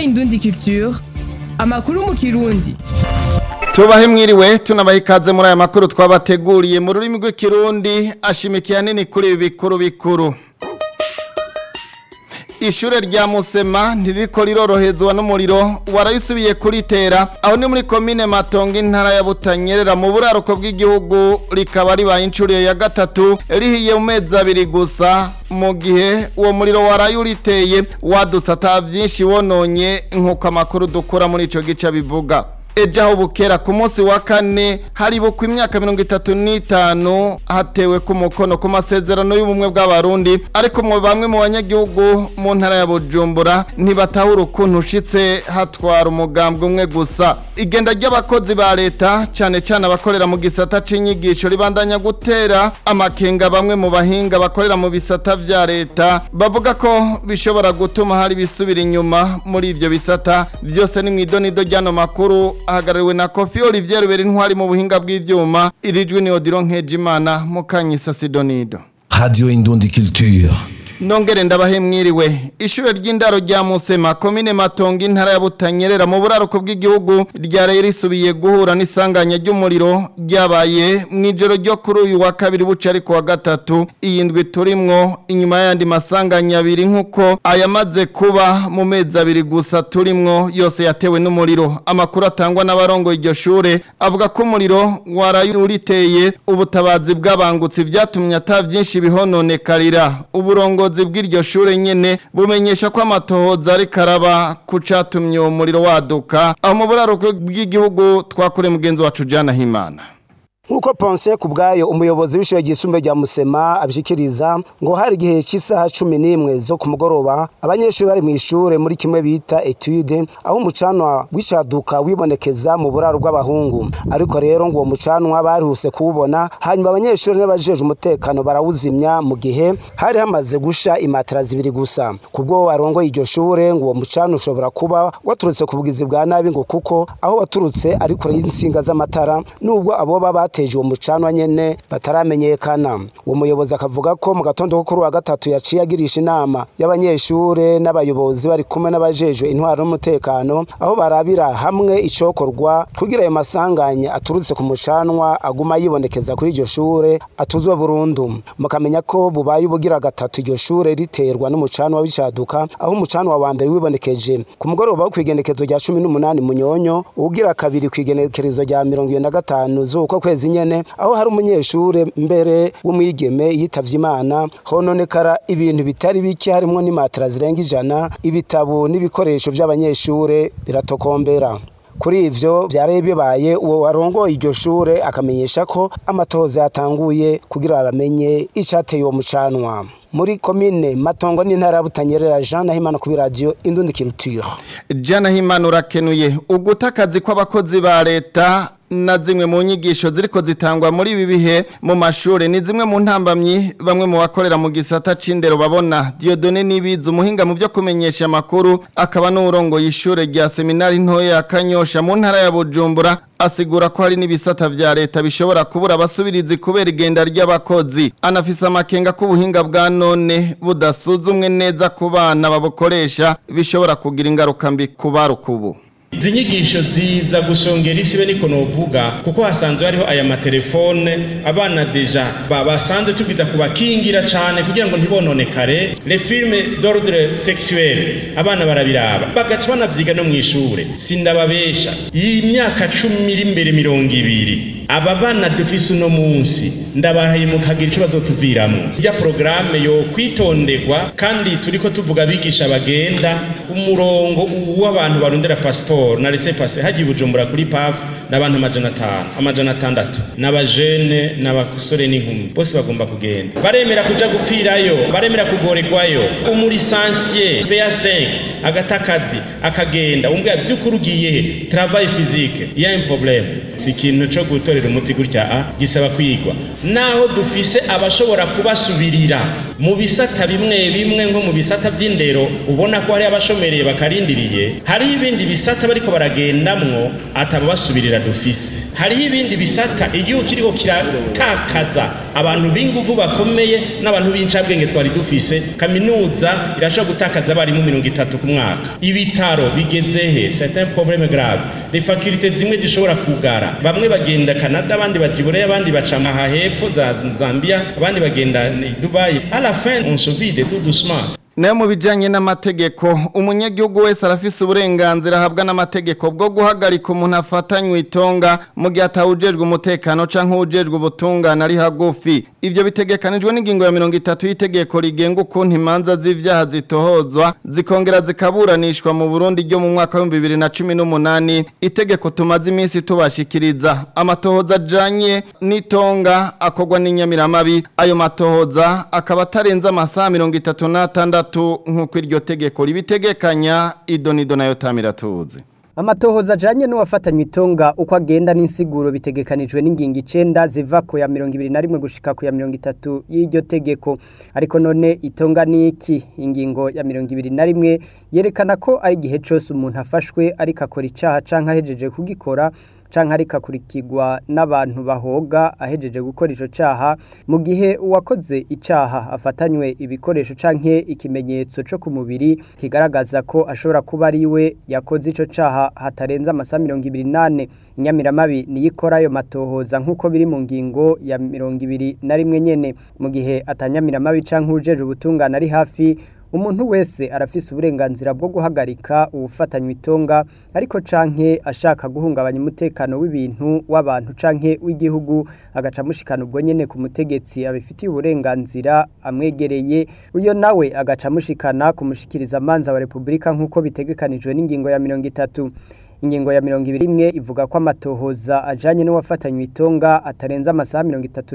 Indundi Culture, amakuru mu Kirundi. Tubahe mwiriwe tunabaha ikaze muri aya makuru twabateguriye mu rurimi rw'ikirundi ashimikiye hanini kuri ibi bikuru. Ishure rya Musema ntiriko rirorohezwa n'umuriro warayisubiye kuritera aho ni muri komine Matongo intara ya Butanyerera mu buraruko bw'igihugu rikaba ribaye incuro ya gatatu rihiye mu mezi abiri gusa mu gihe uwo muriro warayuriteye wadutse atavyinshi wononye nkuko amakuru dukura muri ico gice bivuga. Ejaho bukera ku munsi wa kane haribukwa imyaka 35 hatewe ku mukono ku masezerano y'ubumwe bw'abarundi ariko mu bamwe mu banyagihugu mu ntara ya Bujumbura ntibatahura ukuntu ushitse hatwara umugambwe umwe gusa. Igenda ry'abakozi ba leta cane abakorera mu gisata c'inyigisho ribandanya gutera amakenga bamwe mu bahinga bakorera mu bisata vya leta bavuga ko bishobora gutuma hari bisubira inyuma muri ivyo bisata byose ni mwidonido ryano makuru ahagarariwe na Kofi Olivier Ruberi ntwari mu buhinga bw'ivyuma irijwe ni Odilo Nkejimana Mukanyisa Sidonido Radio Indundi Culture. Nongere ndabahe mwiriwe ishure ry'indaro rya Musema komine Matongo intara ya Butanyerera mu buraruko bw'igihugu ryaraye risubiye guhura n'isanganya ry'umuriro ryabaye mwijoro ryo kuri uyu wa kabiri buca ariko wa gatatu iyindwi turimwo inyuma y'andi masanganya abiri nkuko ayamaze kuba mu mezi abiri gusa turimwo yose yatewe n'umuriro. Amakuru atangwa n'abarongo iryo shure avuga ko umuriro warayuriteye ubutabazi bw'abangutsi vyatumye atavyinshi bihononekarira. Uburongo bw'iryo shure nyene bumenyesha ko amatohoza ari karaba kucatumye uwo muriro waduka aho mu buraruko bw'igihugu twakure mugenzi wacu Jana Himana. Nkuko Ponce kubgayo umuyobozi w'ishure ryisumbe rya Musema abishikiriza ngo hari gihe cy'isaha 11 zo kumugoroba abanyeshuri bari mu ishure muri kimwe bita etude aho umucanwa wishaduka wibonekeza mu buraro bw'abahungu ariko rero ngo uwo mucanwa barihuse kuwubona hanyuma abanyeshuri n'abajeje umutekano barawuzimya mu gihe hari hamaze gusha imatara zibiri gusa kubwo barongo iryo shure ngo uwo mucanwa ushobora kuba waturutse ku bugizi bwa nabi ngo kuko aho waturutse ari kure y'insinga z'amatara nubwo abo bateje uwo mucanwa nyene bataramenyekana. Uwo muyobozi akavuga ko mu gatondo ko kuri wa gatatu yaciye agirisha inama y'abanyeshure n'abayobozi bari kumwe n'abajejwe intwaro n'umutekano aho barabira hamwe icokorwa kugira ayo masanganya aturutse ku mucanwa aguma yibonekeza kuri iryo shure atuzwe burundu. Mukamenya ko bubaye ubugira gatatu iryo shure riterwa n'umucanwa w'ishaduka aho umucanwa wa mbere wibonekeje ku mugoroba wo kwigenekezo rya 18 Munyonyo ugira kabiri kwigenekerezo rya 25 z'uko kwezi nyene aho hari umunyeshure mbere w'umwigeme yitavye Imana hononekara ibintu bitari biki harimo n'imatara zirenga 100 ibitabo n'ibikoresho by'abanyeshure biratokombera. Kuri ivyo byare bibaye uwo warongo iryo shure akamenyesha ko amatohoza yatanguye kugira bamenye icateye uwo mucanwa. Muri komine Matongo n'intara ya Butanyerera Jana Himana ku radio Indundi Culture. Jana Himana urakenuye ugutakazi kw'abakozi ba leta na zimwe mu nyigisho ziriko zitangwa muri ibi bihe mu mashure ni zimwe mu ntambamyi bamwe mu bakorera mu gisata c'indero babona. Dieudonné Nibizi umuhinga mu byo kumenyesha makuru akaba n'urongo y'ishure rya seminari ntoya ya Kanyosha mu ntara ya Bujumbura asigura ko hari n'ibisata vya leta bishobora kubura abasubirizi kubera igenda ry'abakozi. Anafisa amakenga ko ubuhinga bwa none budasuzumwe neza ku bana babukoresha bishobora kugira ingaruka mbi ku barukubu. Izi nyigisho ziza gushongera isibe niko novuga kuko hasanzwe hariho aya matelefone abana deja basanzwe tubiza kubakingira cyane kugira ngo ntibononekare. Les films d'ordre sexuel abana barabiraba bagaca banavyiga no mwishure sindababesha imyaka 10 iri imbere 20 aba bana dufise uno munsi ndabahaye mukagira ico bazotuviramo ya programme yo kwitondegwa kandi turiko tuvuga bigisha bagenda umurongo w'abantu barondera passport na laissez passer haji Bujumbura kuri PAF n'abantu 500 n'abajene n'abasore n'inkumi bose bagomba kugenda baremera kuja gupfirayo baremera kugoregwayo umurisansier BA5 agatakazi akagenda umbwa by'ukuri ugiye travail physique il y a un problème si kintu cyo gutorera umuti gutya gisaba kwigwa naho dufise abashobora kubasubirira mu bisata bimwe nko mu bisata by'indero ubona ko hari abashomereye bakarindiriye hari ibindi bisata bariko baragendamwo ataba basubirira dufise. Hariho ibindi bisata igihugu kiriko kiratakaza abantu b'inguvu bakomeye n'abantu b'incabwenge twari dufise. Kaminuza irashobora gutakaza abarimu 30 ku mwaka. Ibitaro bigezehe, c'est un problème grave. Les facultés zimwe zishobora kugara, bamwe bagenda Canada, abandi bajibure, abandi baca maha hepfo za Zambia, abandi bagenda Dubai. À la fin on se vide tout doucement. Nayo mu bijanye n'amategeko umunyagihugu wese arafise uburenganzira ahabwa n'amategeko bwo guhagarika umuntu afatanywe itonga mu gihe atawujejwe umutekano canke ujejwe ubutungane ari hagufi. Ivyo bitegekanijwe n'ingingo ya 30 y'itegeko rigenga ukuntu imanza z'ivyaha zitohozwa zikongera zikaburanishwa mu Burundi ryo mu mwaka wa 2018. Itegeko tumaze iminsi tubashikiriza amatohoza ajanye n'itonga akogwa n'inyamiramabi. Ayo matohoza akaba atarenza amasaha 36 nk'uko iryo tegeko ribitegekanya. Idonido nayo tamiratuze. Amatohoza ajanye n'uwafatanywe itonga uko agenda n'insiguro bitegekanijwe n'ingingo 9 ziva ku ya 21 gushika ku ya 30 y'iryo tegeko. Ariko none itonga ni iki? Ingingo ya 21 yerekana ko ari gihe cyose umuntu afashwe ariko akora icaha canke ahejeje kugikora canke ariko akurikirwa n'abantu bahoga ahejeje gukora ico caha mu gihe uwakoze icaha afatanywe ibikoresho canke ikimenyetso cyo ku mubiri kigaragaza ko ashobora kuba ari we yakoze ico caha hatarenza amasaha 28. Inyamiramabi niyikora ayo matohoza nk'uko biri mu ngingo ya 21 nyene. Mu gihe atanyamiramabi canke ujeje ubutungane ari hafi, umuntu wese arafise uburenganzira bwo guhagarika ubufatanywe itonga ariko canke ashaka guhungabanya umutekano w'ibintu w'abantu canke w'igihugu agaca mushikana ubwo nyene ku mutegetsi abifitiye uburenganzira amwegereye. Uyo nawe agaca mushikana kumushikiriza amanza wa Republika nk'uko bitegekanijwe n'ingingo ya 30. Ingingo ya 21 ivuga ko amatohoza ajanye n'uwafatanywe itonga atarenza amasaha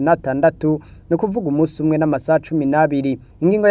36 no kuvuga umunsi umwe n'amasaha 12. Ingingo ya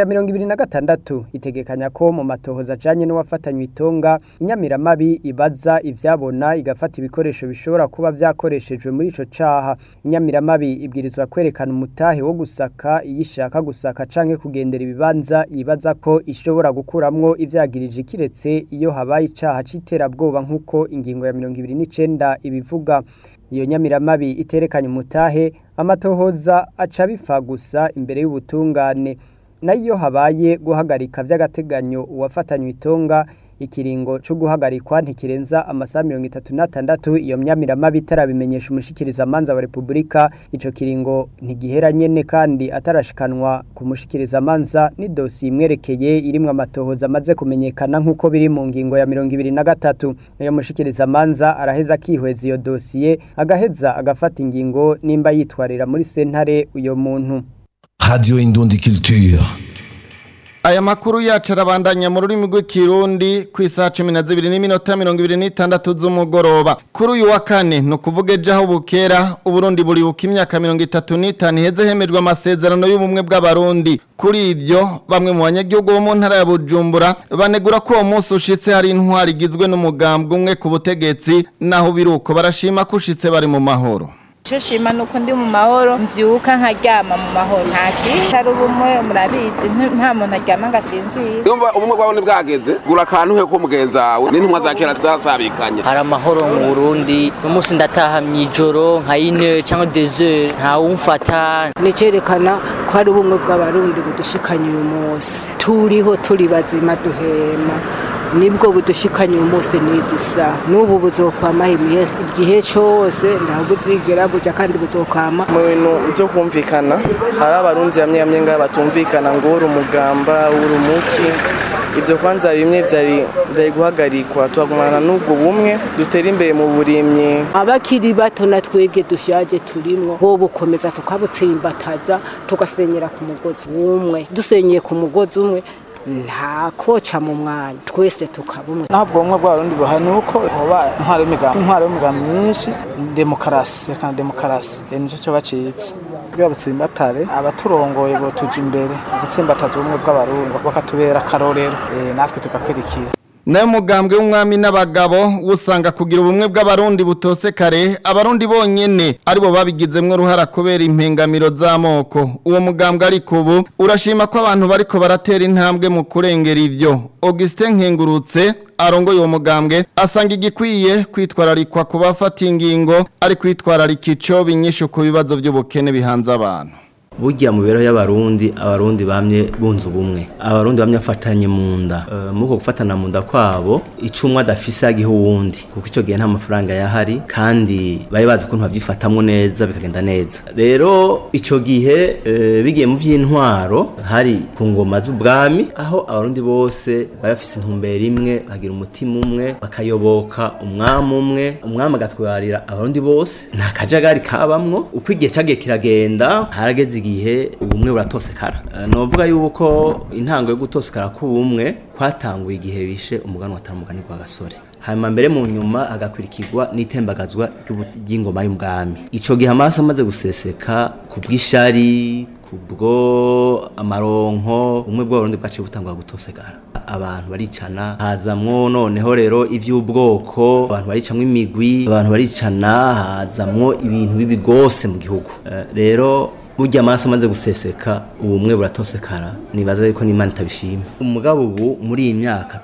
26 itegekanya ko mu matohoza ajanye n'uwafatanywe itonga inyamiramabi ibaza ivyabona igafata ibikoresho bishobora kuba vyakoreshejwe muri ico caha. Inyamiramabi ibwirizwa kwerekana umutahe wo gusaka iyishaka gusaka canke kugendera ibibanza ibaza ko ishobora gukuramwo ivyagirije kiretse iyo habaye icaha c'iterabwoba nk'uko ingingo ya 29 ibivuga. Iyo nyamiramabi iterekanye umutahe amatohoza aca bifa gusa imbere y'ubutungane. Nayo habaye guhagarika vy'agateganyo uwafatanywe itonga ikiringo cyo guhagarikwa ntikirenza amasaha 36. Iyo nyamiramabi itarabimenyesha umushikiriza amanza wa Republika ico kiringo ntigihera nyene kandi atarashikanwa kumushikiriza amanza ni dossier imwerekeye irimwe amatohoza amaze kumenyekana nk'uko biri mu ngingo ya 23. Ayo mushikiriza amanza araheza kihweza iyo dossier agaheza agafata ingingo nimba yitwarira muri sentare uyo muntu. Radio Indundi Culture. Aya makuru yacu arabandanya mu rurimi rw'ikirundi ku isaha 12:26 z'umugoroba. Kuri uyu wa kane no kuvuga ejo aho bukera Uburundi buribuka imyaka 35 iheze hemejwe amasezerano y'ubumwe bw'abarundi. Kuri ivyo bamwe mu banyagihugu bo mu ntara ya Bujumbura banegura ko uwo munsi ushitse hari intwari igizwe n'umugambwe umwe ku butegetsi naho biruko barashima ko ushitse bari mu mahoro. Shima nuko ndi mu mahoro mvyuka nkaryama mu mahoro ntakitari ubumwe murabizi nta muntu aryama ngasinzira. Yumva ubumwe bwawe nibwageze gura kantu he ko mugenzawe n'intumwa za kera zasabikanye. Hari amahoro mu Burundi umunsi ndataha mwijoro nka 1 cyangwa 2 nta umfata nicerekana ko hari ubumwe bw'abarundi budushikanye uyu munsi turiho turi bazima duhema nibwo budushikanye umunsi nizisa n'ubu buzokwama igihe cyose ntabwo zigera buja kandi buzokwama mu bintu byo kumvikana. Hari abarundi yamye ngaho batumvikana ngo urumugamba urumuki ivyo kwanza bimwe byari guhagarikwa twagumana n'ubwo bumwe dutera imbere mu burimye. Abakiri bato na twebwe dushaje turimwo bo bukomeza tukabutsimbataza tugasenyera ku mugozi umwe. Dusenyeye ku mugozi umwe nta koca mu mwanya twese tukabumwe. Ntabwo umwe bw'abarundi bahani uko hoba intwaro y'umugambi myinshi demokarasi nico cyo bacitse bw'abutsimbatare abaturongoye bo tuje imbere gutsimbataza ubumwe bw'abarundi bakatubera karorero natwe tugakurikira. nayo mugambwe w'umwami n'abagabo usanga kugira ubumwe bw'abarundi butose kare abarundi bonyene aribo babigizemwe uruhara kubera impengamiro z'amoko uwo mugambwe ariko ubu urashima ko abantu bariko baratera intambwe mu kurengera ivyo Augustin Nkengurutse arongoye uwo mugambwe asanga igikwiye kwitwararikwa ku bafata ingingo ari kwitwararika ico binyisho ku bibazo by'ubukene bihanze abantu burya mu bero y'abarundi abarundi bamye bunze ubumwe abarundi bamye afatanye mu nda muko gufatana mu nda kwabo icumwa dafise agiho wundi kuko ico gihe nta mafaranga yahari kandi bari bazi ko ntavyifatamwe neza bikagenda neza rero ico gihe bigiye mu vy'intwaro hari ku ngoma z'ubwami aho abarundi bose bafise intumbero imwe bagira umutima umwe bakayoboka umwami agatwarira abarundi bose nta kajagari kabamwo uko igihe cagiye kiragenda harageze igihe ubumwe buratosekara novuga yuko intango yo gutosekara k'ubumwe kwatanguye igihe bishe umugani watamugani kwa gasore hanyuma mbere mu nyuma agakurikirwa n'itembagazwa ry'ingoma y'ubwami ico gihe amaso amaze guseseka kubw'ishari kubwo amaronko umwe bw'abarundi bwaciye butangwa gutosekara abantu baricana hazamwo noneho rero ivy'ubwoko abantu baricamwe imigwi abantu baricana hazamwo ibintu bibi gose mu gihugu rero burya amaso amaze guseseka ubumwe buratosekara nibaza yuko n'Imana itabishima umugabo ubu muri iyi myaka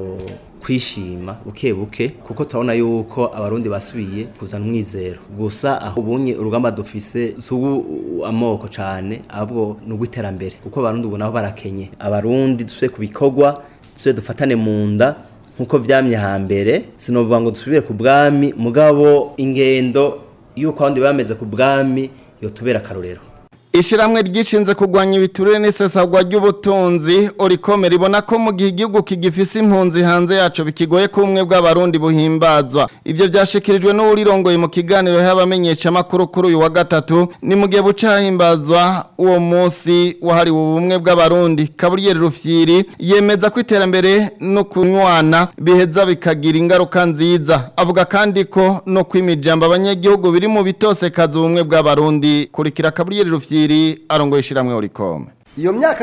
kwishima buke kuko turabona yuko abarundi basubiye kuzana umwizero gusa aho ubunye urugamba dufise sugu amoko cyane ahubwo n'ugwiterambere kuko abarundi ubu naho barakenye abarundi dusubire kubikogwa dusubire dufatane mu nda nkuko vyamye hambere sinovuga ngo dusubire ku bwami mugabo ingendo yuko abandi bameze ku bwami yotubera karorero Ishiramwe ryishinze kugwanya ibiturire n'isesagwa ry'ubutunzi Oricome ribona ko mu gihe igihugu kigifise impunzi hanze yaco bikigoye ko umwe bw'abarundi buhimbazwa ivyo byashikirijwe n'urirongoye mu kiganiro y'abamenyesha makuru kuri uyu wa gatatu ni mu gihe bucahimbazwa uwo munsi wahari ubumwe bw'abarundi Kaburiyeri Rufyiri yemeza ko iterambere no kunywana biheza bikagira ingaruka nziza avuga kandi ko no kwimijamba abanyagihugu biri mu bitosekaza ubumwe bw'abarundi kurikira Kaburiyeri Rufyiri arongoye ishiramwe Oricome iyo myaka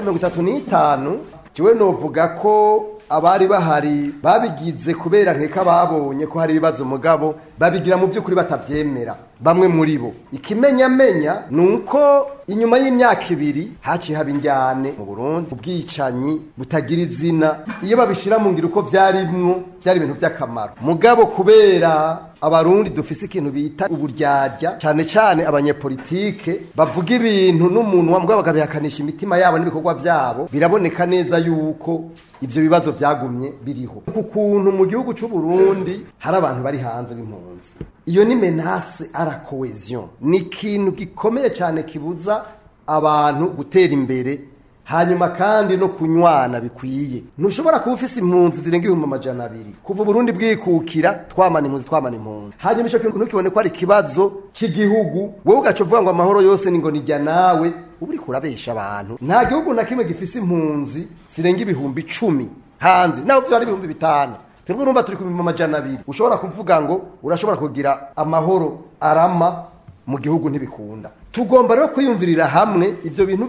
35 kiwe novuga ko abari bahari babigize kubera nkeka babonye ko hari ibibazo mugabo babigira mu by'ukuri batavyemera bamwe muri bo ikimenyamenya nuko inyuma y'imyaka 2 haciye haba injyane mu Burundi ubwicanyi butagira izina iyo babishira mu ngiro uko vyarimwo byari ibintu by'akamaro mugabo kubera abarundi dufise ikintu bita uburyarya cyane cyane abanyepolitike bavuga ibintu n'umuntu wamugabo bagabihakanisha imitima yabo n'ibikorwa byabo biraboneka neza yuko ivyo bibazo byagumye biriho kukuntu mu gihugu cy'u Burundi hari abantu bari hanze b'impunzi iyo ni menace à la cohésion ni ikintu gikomeye cyane kibuza abantu gutera imbere hanyuma kandi no kunywana bikwiye ntushobora kuba ufise impunzi zirenga 200 kuva Burundi bwikukira twamana impunzi hanyuma ico kintu ntukibone ko ari kibazo cy'igihugu wowe ugacovuga ngo amahoro yose ni ngo nijya nawe uburi kurabesha abantu nta gihugu na kimwe gifise impunzi zirenga 10,000 hanze naho byo ari 5,000 twebwe numva turi ku 200 ushobora kuvuga ngo urashobora kugira amahoro arama mu gihugu ntibikunda tugomba rero kwiyumvirira hamwe ivyo bintu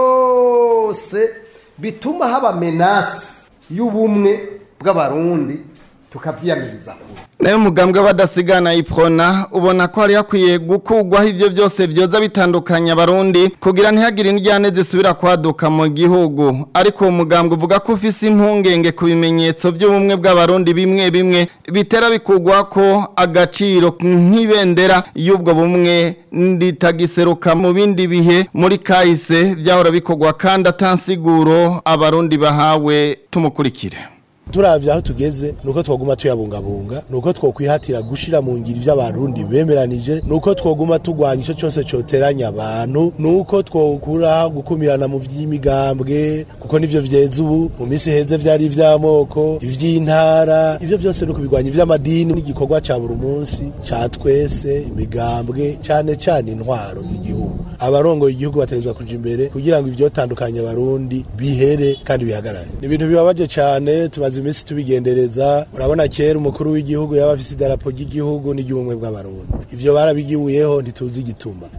byose bituma haba menace y'ubumwe bw'abarundi tukavyiyamiriza nayo mugambwe badasigana iprona ubona ko hari hakwiye gukugwaho ivyo byose byoza bitandukanya abarundi kugira ntihagire indyane zisubira kwaduka mu gihugu ariko umugambwe uvuga ko ufise impungenge ku bimenyetso by'ubumwe bw'abarundi bimwe bitera bikugwa ko agaciro nk'ibendera y'ubwo bumwe nditagiseruka mu bindi bihe muri kahise byahora bikogwa kandi atansiguro abarundi bahawe tumukurikire turavye aho tugeze nuko twoguma tuyabungabunga nuko twokwihatira gushira mu ngiro vy'abarundi bemeranije nuko twoguma tugwanya ico cyose coteranya abantu nuko twokura gukumirana mu vy'imigambwe kuko nivyo vyeze ubu mu misi heze vyari ivy'amoko ivy'intara ivyo byose nuko bigwanya ivy'amadini n'igikorwa ca buri munsi ca twese imigambwe cyane intwaro y'igihugu abarongo y'igihugu bategezwa kuja imbere kugira ngo ivyo tandukanye abarundi bihere kandi bihagarare ni ibintu bibabaje cyane tumaze imisi tubigendereza urabona kera umukuru w'igihugu yaba afise idarapo ry'igihugu n'igihugu bw'abarundi ivyo barabigibuyeho ntituzi igituma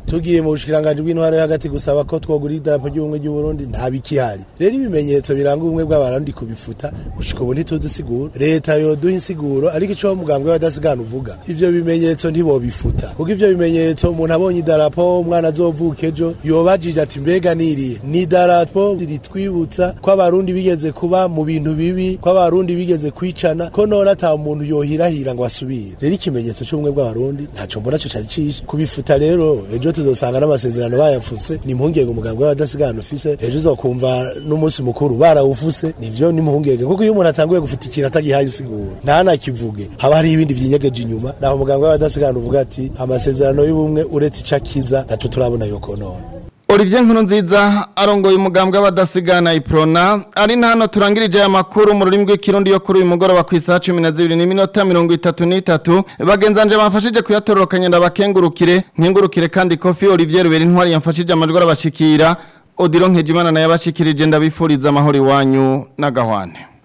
tugiye mu bushikiranganje bw'intwaro hagati gusaba ko twogura idarapo ry'ubumwe ry'u Burundi nta bikihari rero ibimenyetso biranga ubumwe bw'abarundi kubifuta gushika ubu ntituzi siguro leta yoduha insiguro ariko ico mugambwe w'abadasigana uvuga ivyo bimenyetso ntibobifuta kuko ivyo bimenyetso umuntu abonye idarapo umwana azovuka ejo yobajije ati mbega niri ni idarapo ritwibutsa ko abarundi bigeze kuba mu bintu bibi ko abarundi bigeze kwicana ko none ata umuntu yohirahira ngo asubire rero ikimenyetso cy'ubumwe bw'abarundi ntaco mbona cyo cari cishe kubifuta rero ejo tuzosanga n'amasezerano bayafuse ni impungenge umugambwe w'abadasigana ufise ejo uzokumva n'umunsi mukuru barawufuse nivyo ni impungenge kuko iyo umuntu atanguye gufutikira atagihaye insiguro nta nakivuge haba hari ibindi vyinyegeje inyuma naho umugambwe w'abadasigana uvuga ati amasezerano y'ubumwe uretse icakiza naco turabona yuko none Olivier Nkurunziza arongoye umugambwe w'abadasigana Iprona ari hano turangirije aya makuru mu rurimi rw'ikirundi yo kuri uyu mugoroba ku isaha 12:33 bagenzanje bafashije kuyatororokanya ndabakengurukire nkengurukire kandi Kofi Olivier Rubera intwari yamfashije amajwi arabashikira Odilon Nkejimana naye abashikirije ndabifuriza amahoro iwanyu n'agahwane